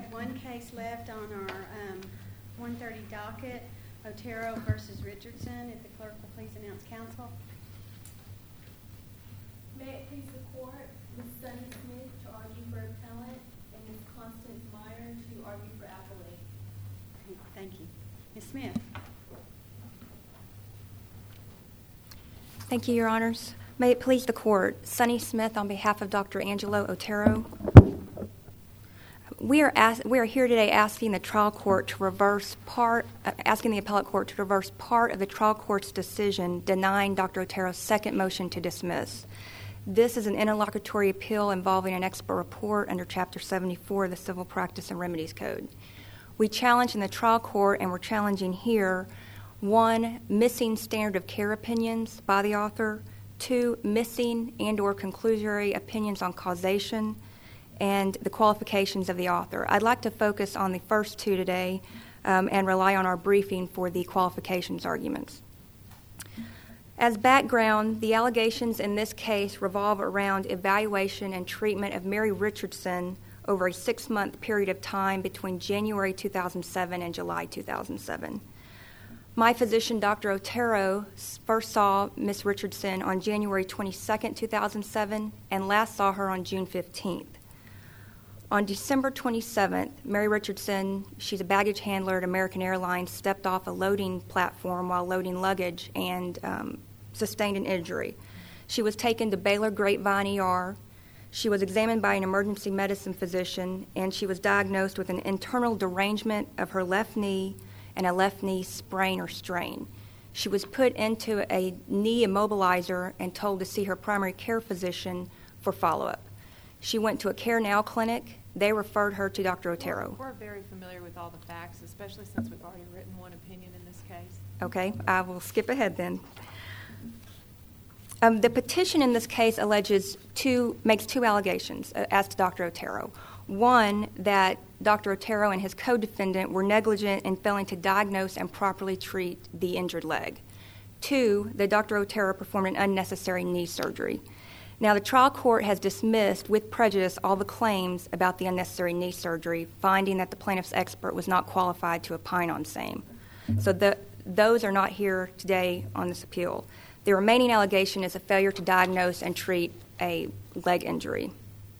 have one case left on our 1:30 docket, Otero versus Richardson. If the clerk will please announce counsel. May it please the court, Ms. Sunny Smith to argue for appellant and Ms. Constance Meyer to argue for appellate. Thank you. Ms. Smith. Thank you, Your Honors. May it please the court, Sunny Smith on behalf of Dr. Angelo Otero. We are here today asking the trial court to reverse asking the appellate court to reverse part of the trial court's decision denying Dr. Otero's second motion to dismiss. This is an interlocutory appeal involving an expert report under Chapter 74 of the Civil Practice and Remedies Code. We challenge in the trial court, and we're challenging here, 1, missing standard of care opinions by the author, 2, missing and or conclusory opinions on causation, and the qualifications of the author. I'd like to focus on the first two today and rely on our briefing for the qualifications arguments. As background, the allegations in this case revolve around evaluation and treatment of Mary Richardson over a 6-month period of time between January 2007 and July 2007. My physician, Dr. Otero, first saw Ms. Richardson on January 22, 2007, and last saw her on June 15th. On December 27th, Mary Richardson, she's a baggage handler at American Airlines, stepped off a loading platform while loading luggage and sustained an injury. She was taken to Baylor Grapevine ER. She was examined by an emergency medicine physician, and she was diagnosed with an internal derangement of her left knee and a left knee sprain or strain. She was put into a knee immobilizer and told to see her primary care physician for follow-up. She went to a Care Now clinic. They referred her to Dr. Otero. We're very familiar with all the facts, especially since we've already written one opinion in this case. Okay, I will skip ahead then. The petition in this case makes two allegations as to Dr. Otero. One, that Dr. Otero and his co-defendant were negligent in failing to diagnose and properly treat the injured leg. 2, that Dr. Otero performed an unnecessary knee surgery. Now, the trial court has dismissed with prejudice all the claims about the unnecessary knee surgery, finding that the plaintiff's expert was not qualified to opine on same. So those are not here today on this appeal. The remaining allegation is a failure to diagnose and treat a leg injury.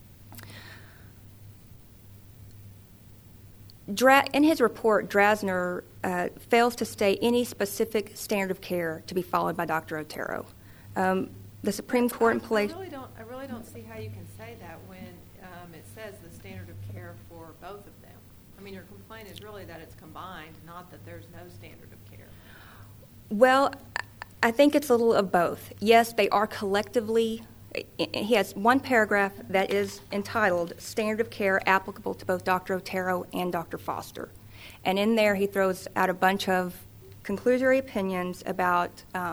In his report, Drasner fails to state any specific standard of care to be followed by Dr. Otero. The Supreme Court in place. I really don't see how you can say that when it says the standard of care for both of them. I mean, your complaint is really that it's combined, not that there's no standard of care. Well, I think it's a little of both. Yes, they are collectively. He has one paragraph that is entitled Standard of Care Applicable to both Dr. Otero and Dr. Foster. And in there he throws out a bunch of conclusory opinions about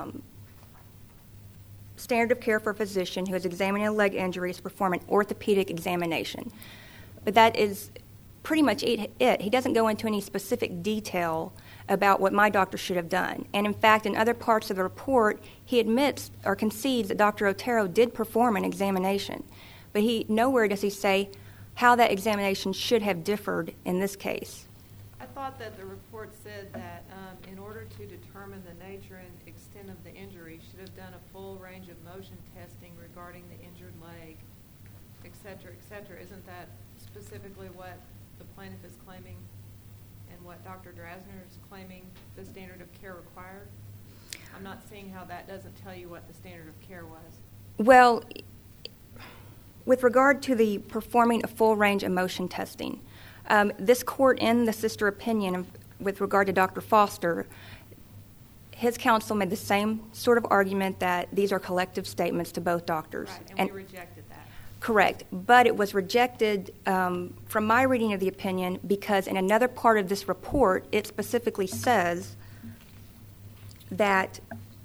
standard of care for a physician who is examining a leg injury to perform an orthopedic examination. But that is pretty much it. He doesn't go into any specific detail about what my doctor should have done. And in fact, in other parts of the report, he admits or concedes that Dr. Otero did perform an examination. But nowhere does he say how that examination should have differed in this case. I thought that the report said that in order to determine the nature and extent of the injury, should have done a full range of motion testing regarding the injured leg, et cetera, et cetera. Isn't that specifically what the plaintiff is claiming and what Dr. Drasner is claiming the standard of care required? I'm not seeing how that doesn't tell you what the standard of care was. Well, with regard to the performing a full range of motion testing, this court in the sister opinion with regard to Dr. Foster, his counsel made the same sort of argument that these are collective statements to both doctors. Right, and we rejected that. Correct, but it was rejected from my reading of the opinion because in another part of this report, it specifically says that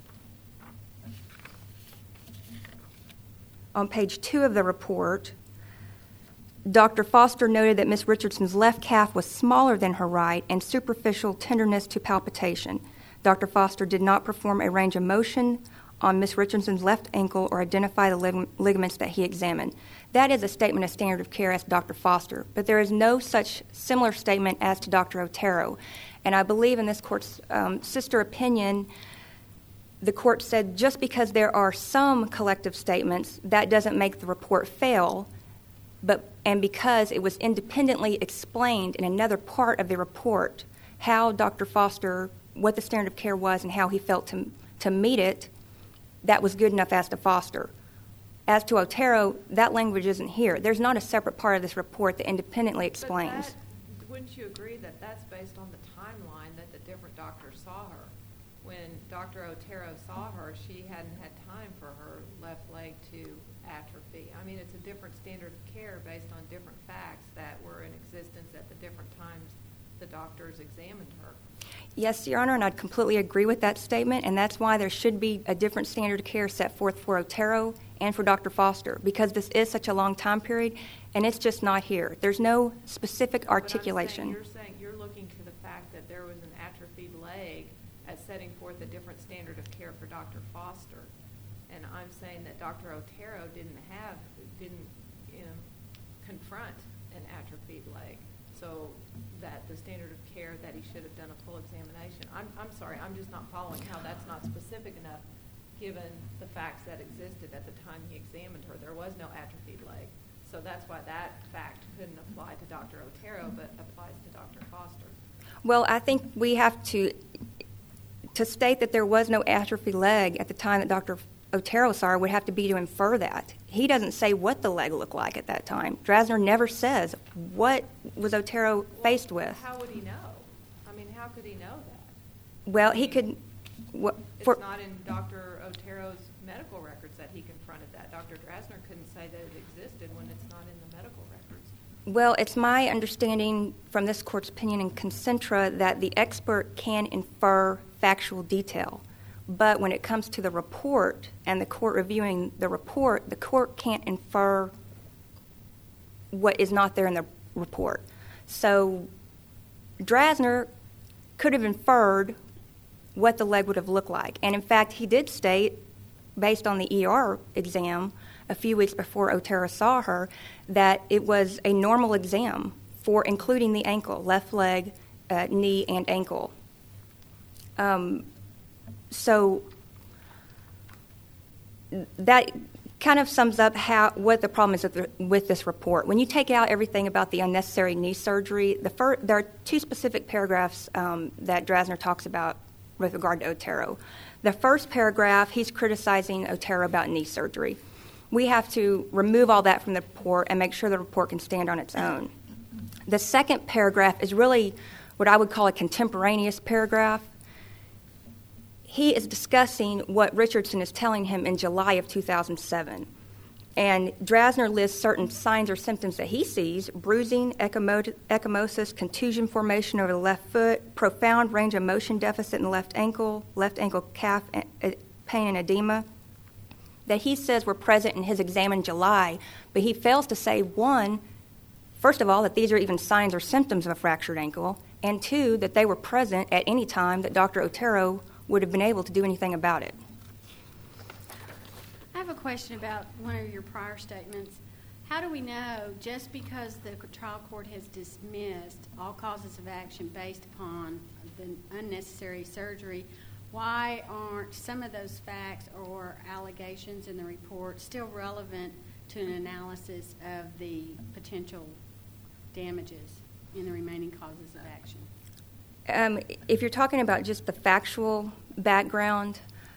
on page 2 of the report, Dr. Foster noted that Ms. Richardson's left calf was smaller than her right and superficial tenderness to palpitation. Dr. Foster did not perform a range of motion on Ms. Richardson's left ankle or identify the ligaments that he examined. That is a statement of standard of care as to Dr. Foster, but there is no such similar statement as to Dr. Otero. And I believe in this court's sister opinion, the court said just because there are some collective statements, that doesn't make the report fail, and because it was independently explained in another part of the report how Dr. Foster, what the standard of care was and how he felt to meet it, that was good enough as to Foster. As to Otero, that language isn't here. There's not a separate part of this report that independently explains. But wouldn't you agree that that's based on the timeline that the different doctors saw her? When Dr. Otero saw her, she hadn't had time for her left leg to atrophy. I mean, it's a different standard of care based on different facts that were in existence at the different times the doctors examined her. Yes, Your Honor, and I'd completely agree with that statement, and that's why there should be a different standard of care set forth for Otero and for Dr. Foster, because this is such a long time period, and it's just not here. There's no specific articulation. But I'm saying you're looking to the fact that there was an atrophied leg as setting forth a different standard of care for Dr. Foster. And I'm saying that Dr. Otero didn't confront an atrophied leg, so that the standard of care that he should have done a full examination. I'm sorry, I'm just not following how that's not specific enough given the facts that existed at the time he examined her. There was no atrophied leg, so that's why that fact couldn't apply to Dr. Otero but applies to Dr. Foster. Well, I think we have to state that there was no atrophied leg at the time that Dr. Otero saw her would have to be to infer that. He doesn't say what the leg looked like at that time. Drasner never says what was Otero faced with. How would he know? I mean, how could he know that? Well, he could... It's not in Dr. Otero's medical records that he confronted that. Dr. Drasner couldn't say that it existed when it's not in the medical records. Well, it's my understanding from this court's opinion in Concentra that the expert can infer factual detail. But when it comes to the report and the court reviewing the report, the court can't infer what is not there in the report. So Drasner could have inferred what the leg would have looked like. And in fact, he did state, based on the ER exam a few weeks before Otero saw her, that it was a normal exam for including the ankle, left leg, knee, and ankle. So that kind of sums up what the problem is with this report. When you take out everything about the unnecessary knee surgery, there are two specific paragraphs that Drasner talks about with regard to Otero. The first paragraph, he's criticizing Otero about knee surgery. We have to remove all that from the report and make sure the report can stand on its own. The second paragraph is really what I would call a contemporaneous paragraph. He is discussing what Richardson is telling him in July of 2007. And Drasner lists certain signs or symptoms that he sees: bruising, ecchymosis, contusion formation over the left foot, profound range of motion deficit in the left ankle calf pain and edema, that he says were present in his exam in July. But he fails to say, one, first of all, that these are even signs or symptoms of a fractured ankle, and two, that they were present at any time that Dr. Otero would have been able to do anything about it. I have a question about one of your prior statements. How do we know, just because the trial court has dismissed all causes of action based upon the unnecessary surgery, why aren't some of those facts or allegations in the report still relevant to an analysis of the potential damages in the remaining causes of action? If you're talking about just the factual background,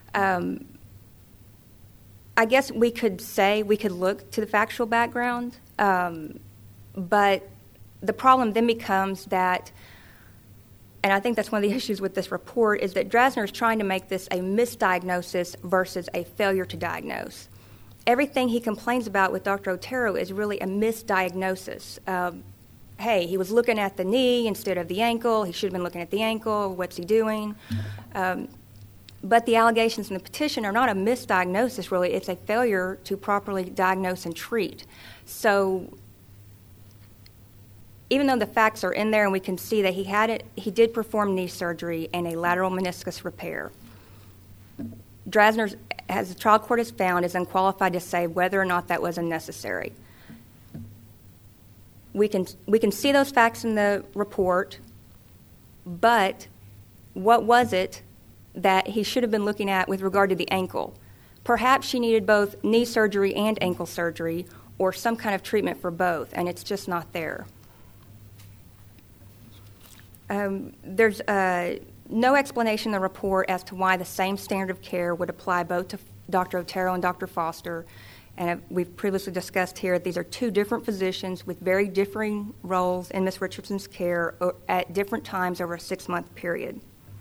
I guess we could look to the factual background, but the problem then becomes that, and I think that's one of the issues with this report, is that Drasner is trying to make this a misdiagnosis versus a failure to diagnose. Everything he complains about with Dr. Otero is really a misdiagnosis. Hey, he was looking at the knee instead of the ankle. He should have been looking at the ankle. What's he doing? But the allegations in the petition are not a misdiagnosis, really. It's a failure to properly diagnose and treat. So even though the facts are in there and we can see that he did perform knee surgery and a lateral meniscus repair. Drasner, as the trial court has found, is unqualified to say whether or not that was unnecessary. We can see those facts in the report, but what was it that he should have been looking at with regard to the ankle? Perhaps she needed both knee surgery and ankle surgery, or some kind of treatment for both, and it's just not there. There's no explanation in the report as to why the same standard of care would apply both to Dr. Otero and Dr. Foster. And we've previously discussed here that these are two different physicians with very differing roles in Ms. Richardson's care at different times over a 6-month period.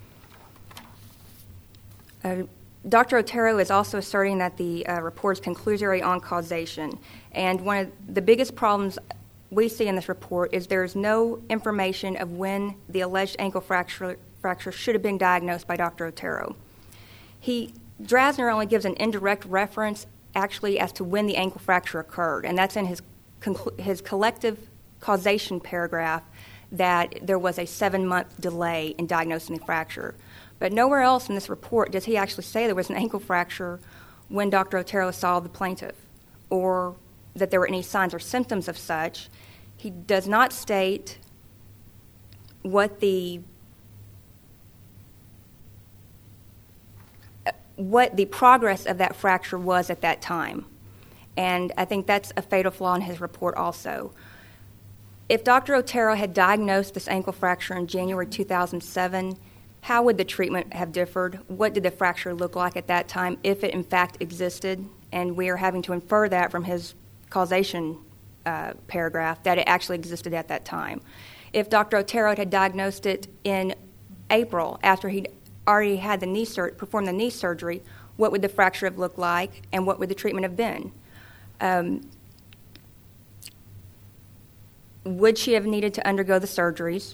Dr. Otero is also asserting that the report is conclusory on causation. And one of the biggest problems we see in this report is there is no information of when the alleged ankle fracture should have been diagnosed by Dr. Otero. Drasner only gives an indirect reference actually as to when the ankle fracture occurred, and that's in his collective causation paragraph that there was a 7-month delay in diagnosing the fracture. But nowhere else in this report does he actually say there was an ankle fracture when Dr. Otero saw the plaintiff, or that there were any signs or symptoms of such. He does not state what the progress of that fracture was at that time. And I think that's a fatal flaw in his report also. If Dr. Otero had diagnosed this ankle fracture in January 2007, how would the treatment have differed? What did the fracture look like at that time, if it in fact existed? And we are having to infer that from his causation paragraph, that it actually existed at that time. If Dr. Otero had diagnosed it in April, after he'd already had performed the knee surgery, what would the fracture have looked like, and what would the treatment have been? Would she have needed to undergo the surgeries?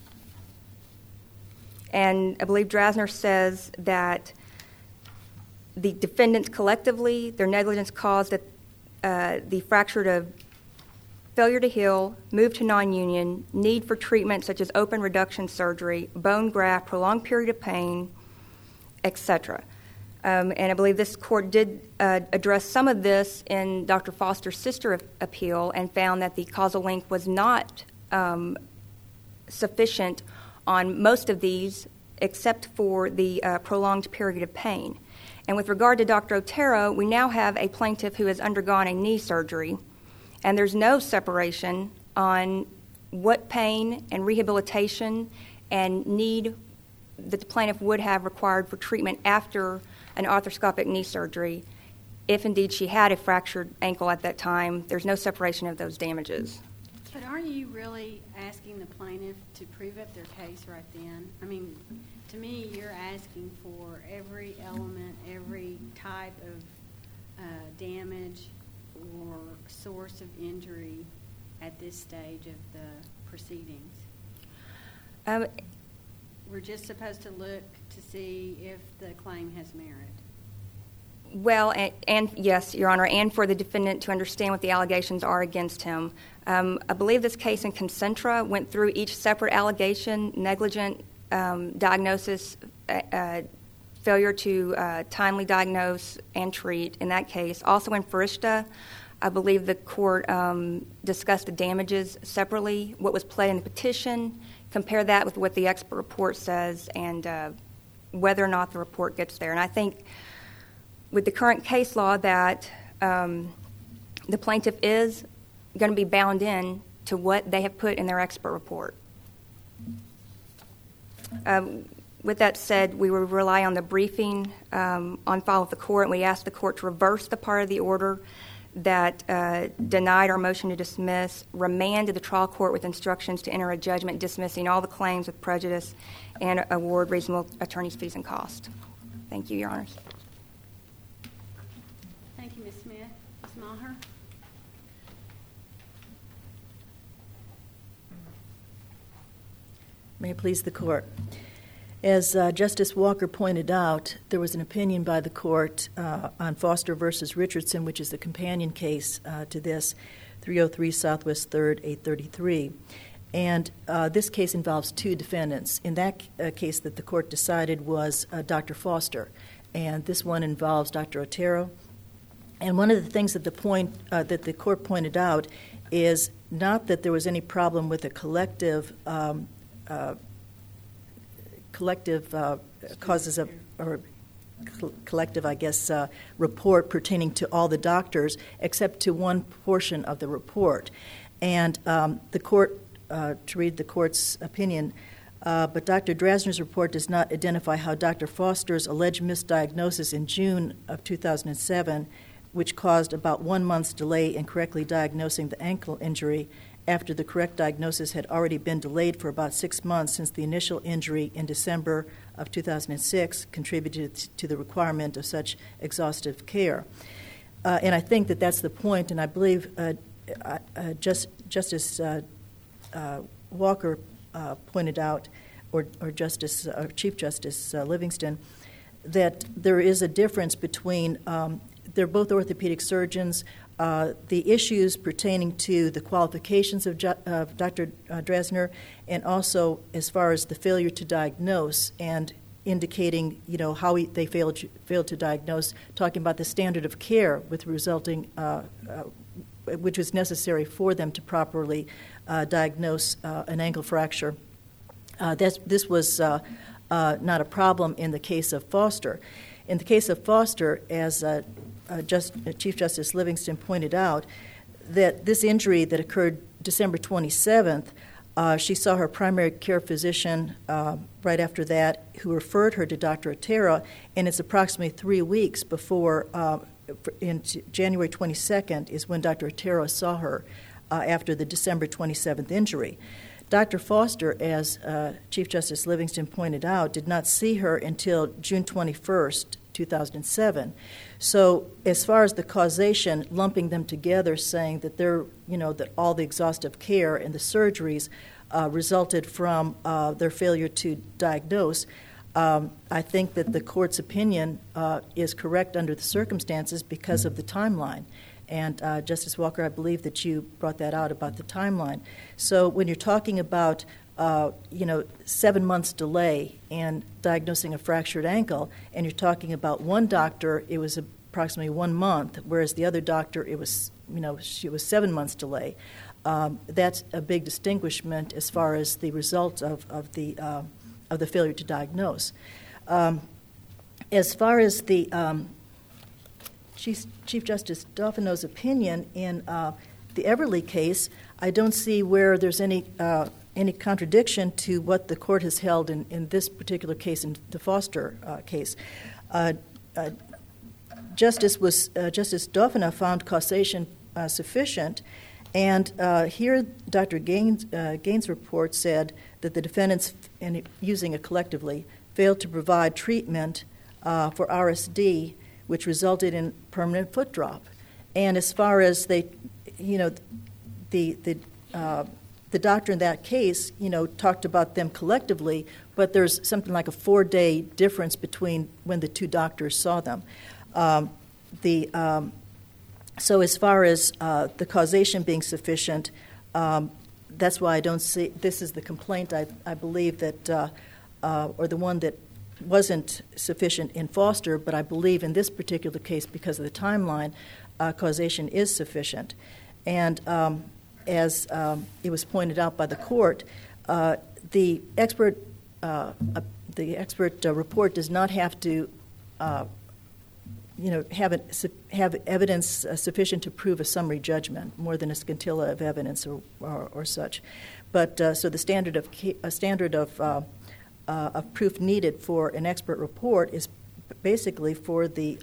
And I believe Drasner says that the defendants collectively, their negligence caused the fracture to failure to heal, move to non-union, need for treatment such as open reduction surgery, bone graft, prolonged period of pain, etc. And I believe this court did address some of this in Dr. Foster's sister appeal and found that the causal link was not sufficient on most of these except for the prolonged period of pain. And with regard to Dr. Otero, we now have a plaintiff who has undergone a knee surgery, and there's no separation on what pain and rehabilitation and need that the plaintiff would have required for treatment after an arthroscopic knee surgery. If indeed she had a fractured ankle at that time, there's no separation of those damages. But aren't you really asking the plaintiff to prove up their case right then? I mean, to me, you're asking for every element, every type of damage or source of injury at this stage of the proceedings. We're just supposed to look to see if the claim has merit. Well, and yes, Your Honor, and for the defendant to understand what the allegations are against him. I believe this case in Concentra went through each separate allegation, negligent diagnosis, failure to timely diagnose and treat in that case. Also in Farishta, I believe the court discussed the damages separately, what was pled in the petition, compare that with what the expert report says, and whether or not the report gets there. And I think with the current case law that the plaintiff is going to be bound in to what they have put in their expert report. With that said, we will rely on the briefing on file with the court, and we ask the court to reverse the part of the order that denied our motion to dismiss, remand to the trial court with instructions to enter a judgment dismissing all the claims with prejudice, and award reasonable attorney's fees and cost. Thank you, Your Honors. Thank you, Ms. Smith. Ms. Maher? May it please the court. As Justice Walker pointed out, there was an opinion by the court on Foster versus Richardson, which is the companion case to this, 303 Southwest 3rd, 833. And this case involves two defendants. In that case that the court decided was Dr. Foster. and this one involves Dr. Otero. And one of the things that the court pointed out is not that there was any problem with a collective causes of, or collective, I guess, report pertaining to all the doctors, except to one portion of the report. And the court, to read the court's opinion, but Dr. Drasner's report does not identify how Dr. Foster's alleged misdiagnosis in June of 2007, which caused about 1 month's delay in correctly diagnosing the ankle injury after the correct diagnosis had already been delayed for about 6 months since the initial injury in December of 2006, contributed to the requirement of such exhaustive care. And I think that that's the point, and I believe Justice Walker pointed out, or Chief Justice Livingston, that there is a difference between, they're both orthopedic surgeons, the issues pertaining to the qualifications of Dr. Drasner, and also as far as the failure to diagnose and indicating, how they failed to diagnose, talking about the standard of care with resulting, which was necessary for them to properly diagnose an ankle fracture. This was not a problem in the case of Foster. In the case of Foster, as Chief Justice Livingston pointed out, that this injury that occurred December 27th, she saw her primary care physician right after that, who referred her to Dr. Otero, and it's approximately 3 weeks before, in January 22nd, is when Dr. Otero saw her after the December 27th injury. Dr. Foster, as Chief Justice Livingston pointed out, did not see her until June 21st, 2007. So as far as the causation, lumping them together, saying that that all the exhaustive care and the surgeries resulted from their failure to diagnose, I think that the court's opinion is correct under the circumstances because of the timeline. And Justice Walker, I believe that you brought that out about the timeline. So when you're talking about 7 months delay in diagnosing a fractured ankle, and you're talking about one doctor, it was approximately 1 month, whereas the other doctor, it was 7 months delay. That's a big distinguishment as far as the result of the failure to diagnose. As far as the Chief Justice Dauphinot's opinion in the Everly case, I don't see where there's any contradiction to what the court has held in this particular case, in the Foster case. Justice Dauphinot found causation sufficient, and here Dr. Gaines' report said that the defendants, using it collectively, failed to provide treatment for RSD, which resulted in permanent foot drop. And as far as the doctor in that case, talked about them collectively, but there's something like a 4-day difference between when the two doctors saw them. So as far as the causation being sufficient, that's why I don't see, this is the complaint I believe that, or the one that wasn't sufficient in Foster, but I believe in this particular case, because of the timeline, causation is sufficient. And as it was pointed out by the court, the expert report does not have to have evidence sufficient to prove a summary judgment, more than a scintilla of evidence or such. But so the standard of proof needed for an expert report is basically for the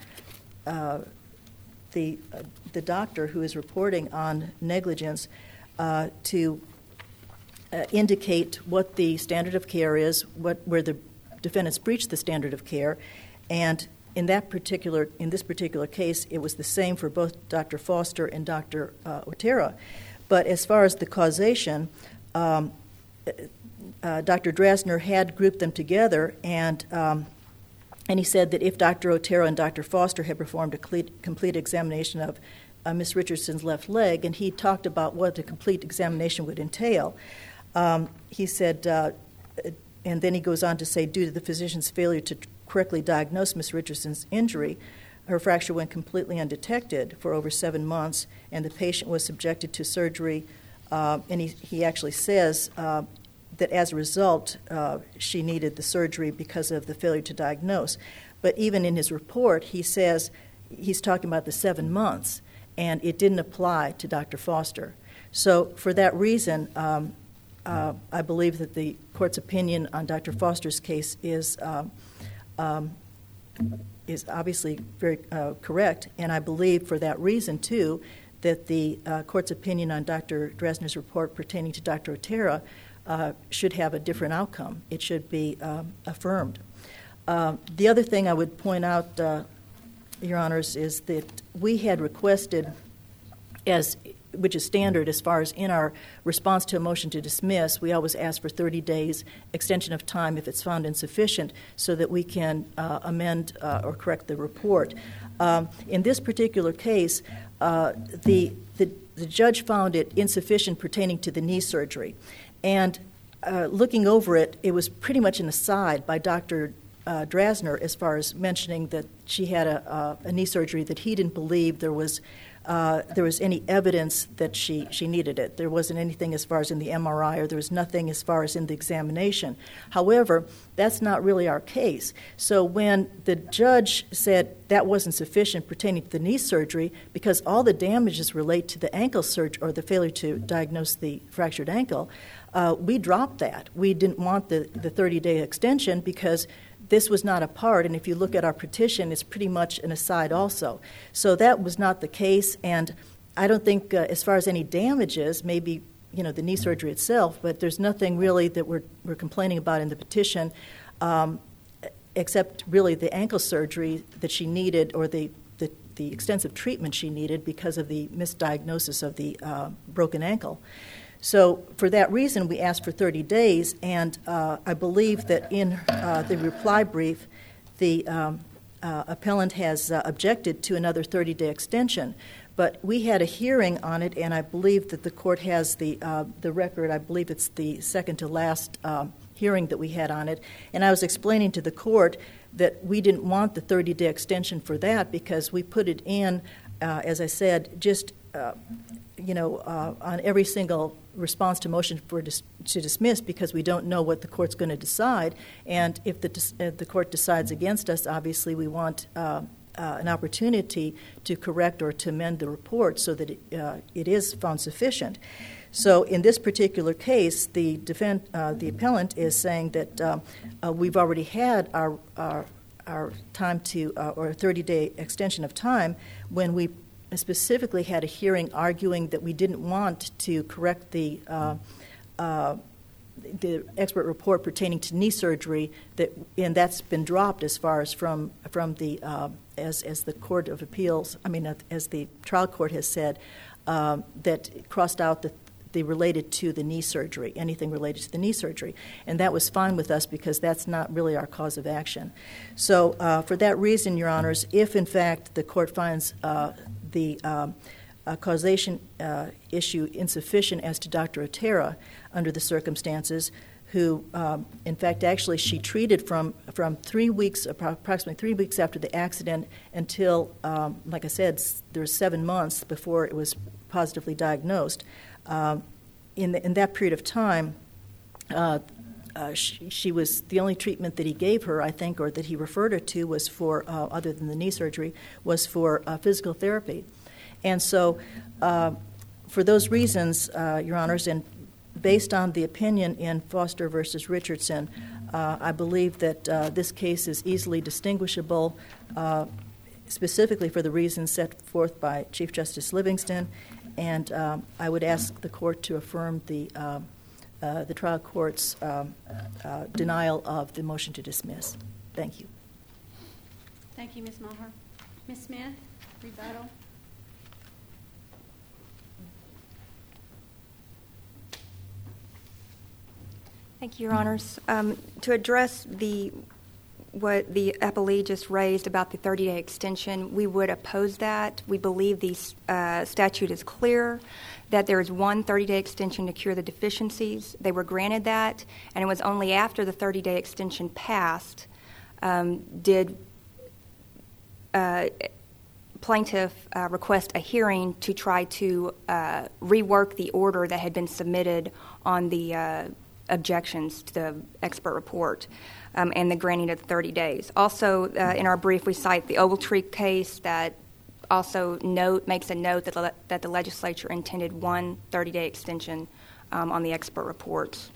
doctor who is reporting on negligence to indicate what the standard of care is, where the defendants breached the standard of care, and in this particular case, it was the same for both Dr. Foster and Dr. Otero. But as far as the causation, Dr. Drasner had grouped them together, and he said that if Dr. Otero and Dr. Foster had performed a complete examination of Ms. Richardson's left leg, and he talked about what a complete examination would entail, he said, and then he goes on to say, due to the physician's failure to correctly diagnosed Ms. Richardson's injury, her fracture went completely undetected for over 7 months, and the patient was subjected to surgery. And he actually says that as a result, she needed the surgery because of the failure to diagnose. But even in his report, he says he's talking about the 7 months, and it didn't apply to Dr. Foster. So for that reason, I believe that the court's opinion on Dr. Foster's case is obviously very correct, and I believe for that reason, too, that the court's opinion on Dr. Dresner's report pertaining to Dr. Otero should have a different outcome. It should be affirmed. The other thing I would point out, Your Honors, is that we had requested, which is standard as far as in our response to a motion to dismiss, we always ask for 30 days extension of time if it's found insufficient so that we can amend or correct the report. In this particular case, the judge found it insufficient pertaining to the knee surgery. And looking over it, it was pretty much an aside by Dr. Dresner as far as mentioning that she had a knee surgery that he didn't believe there was any evidence that she needed it. There wasn't anything as far as in the MRI, or there was nothing as far as in the examination. However, that's not really our case. So when the judge said that wasn't sufficient pertaining to the knee surgery, because all the damages relate to the ankle surgery or the failure to diagnose the fractured ankle, we dropped that. We didn't want the 30-day extension because this was not a part, and if you look at our petition, it's pretty much an aside also. So that was not the case, and I don't think as far as any damages, maybe the knee surgery itself, but there's nothing really that we're complaining about in the petition except really the ankle surgery that she needed or the extensive treatment she needed because of the misdiagnosis of the broken ankle. So for that reason, we asked for 30 days, and I believe that in the reply brief, the appellant has objected to another 30-day extension. But we had a hearing on it, and I believe that the court has the record. I believe it's the second to last hearing that we had on it. And I was explaining to the court that we didn't want the 30-day extension for that because we put it in, as I said, just on every single response to motion to dismiss because we don't know what the court's going to decide. And if the court decides against us, obviously we want an opportunity to correct or to amend the report so that it is found sufficient. So in this particular case, the appellant is saying that we've already had our time to or a 30-day extension of time when we specifically had a hearing arguing that we didn't want to correct the expert report pertaining to knee surgery, and that's been dropped as far as from the as the Court of Appeals. As the trial court has said, that crossed out the related to the knee surgery, anything related to the knee surgery, and that was fine with us because that's not really our cause of action. So for that reason, Your Honors, if in fact the court finds the causation issue insufficient as to Dr. Otero under the circumstances, who, in fact, actually she treated from 3 weeks, approximately 3 weeks after the accident until, like I said, there was 7 months before it was positively diagnosed. In that period of time, she was the only treatment that he gave her, I think, or that he referred her to was for, other than the knee surgery, was for physical therapy. And so for those reasons, Your Honors, and based on the opinion in Foster versus Richardson, I believe that this case is easily distinguishable, specifically for the reasons set forth by Chief Justice Livingston, and I would ask the court to affirm the trial court's denial of the motion to dismiss. Thank you. Thank you, Ms. Maher. Ms. Smith, rebuttal. Thank you, Your Honors. To address what the appellee just raised about the 30-day extension, we would oppose that. We believe the statute is clear that there is one 30-day extension to cure the deficiencies. They were granted that, and it was only after the 30-day extension passed did plaintiff request a hearing to try to rework the order that had been submitted on the objections to the expert report and the granting of 30 days. Also, in our brief, we cite the Ogletree case that also makes a note that the legislature intended one 30-day extension on the expert reports.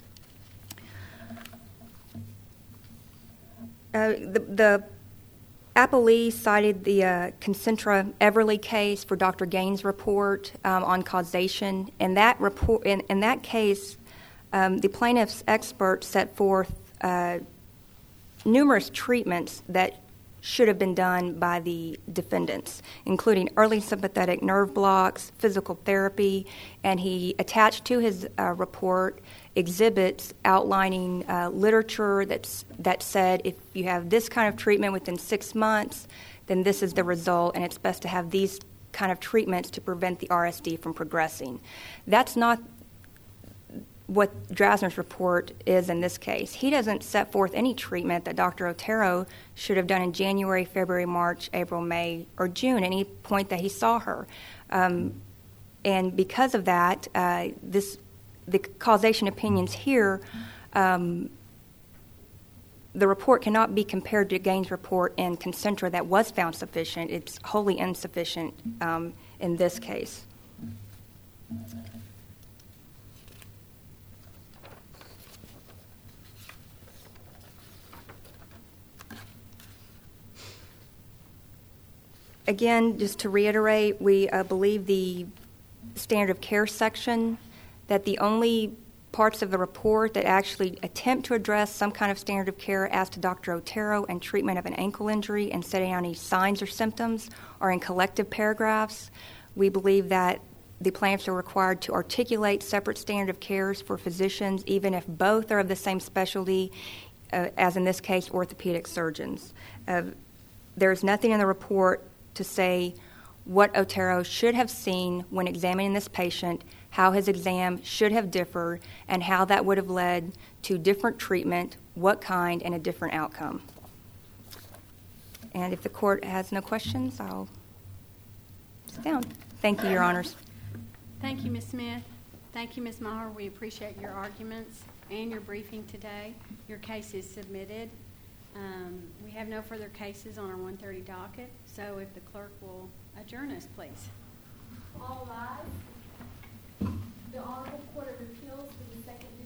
The appellee cited the Concentra Everly case for Dr. Gaines' report on causation. In that report, in that case, the plaintiff's expert set forth numerous treatments that should have been done by the defendants, including early sympathetic nerve blocks, physical therapy, and he attached to his report exhibits outlining literature that said if you have this kind of treatment within 6 months, then this is the result, and it's best to have these kind of treatments to prevent the RSD from progressing. That's not what Drasner's report is in this case. He doesn't set forth any treatment that Dr. Otero should have done in January, February, March, April, May, or June, any point that he saw her. And because of that, the causation opinions here, the report cannot be compared to Gaines' report in Concentra that was found sufficient. It's wholly insufficient in this case. Again, just to reiterate, we believe the standard of care section, that the only parts of the report that actually attempt to address some kind of standard of care as to Dr. Otero and treatment of an ankle injury and setting out any signs or symptoms are in collective paragraphs. We believe that the plaintiffs are required to articulate separate standard of cares for physicians, even if both are of the same specialty, as in this case, orthopedic surgeons. There's nothing in the report to say what Otero should have seen when examining this patient, how his exam should have differed, and how that would have led to different treatment, what kind, and a different outcome. And if the court has no questions, I'll sit down. Thank you, Your Honors. Thank you, Ms. Smith. Thank you, Ms. Maher. We appreciate your arguments and your briefing today. Your case is submitted. We have no further cases on our 1:30 docket, so if the clerk will adjourn us, please. All rise. The Honorable Court of Appeals for the Second